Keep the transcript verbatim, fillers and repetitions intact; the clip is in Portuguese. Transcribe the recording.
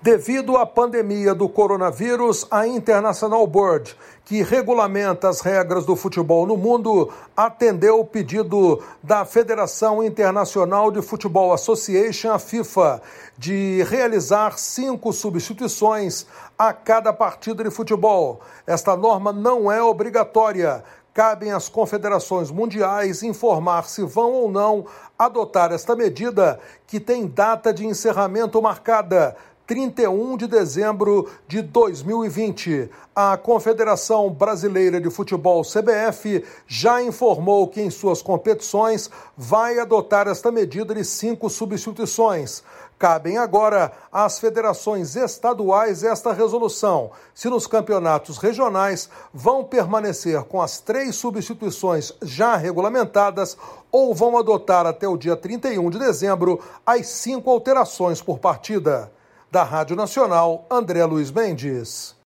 Devido à pandemia do coronavírus, a International Board, que regulamenta as regras do futebol no mundo, atendeu o pedido da Federação Internacional de Futebol Association, a FIFA, de realizar cinco substituições a cada partida de futebol. Esta norma não é obrigatória. Cabem às confederações mundiais informar se vão ou não adotar esta medida, que tem data de encerramento marcada, trinta e um de dezembro de dois mil e vinte. A Confederação Brasileira de Futebol, C B F, já informou que em suas competições vai adotar esta medida de cinco substituições. Cabem agora às federações estaduais esta resolução, se nos campeonatos regionais vão permanecer com as três substituições já regulamentadas ou vão adotar até o dia trinta e um de dezembro as cinco alterações por partida. Da Rádio Nacional, André Luiz Mendes.